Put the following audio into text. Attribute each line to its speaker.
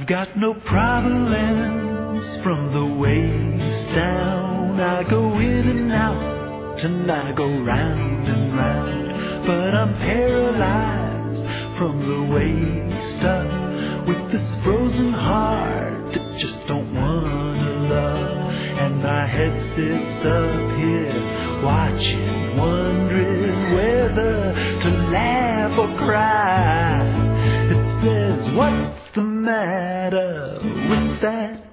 Speaker 1: I've got no problems from the waist down. I go in and out and I go round and round, but I'm paralyzed from the waist up, with this frozen heart that just don't wanna love. And my head sits up here watching, wondering whether to laugh or cry. It says, what's the matter with that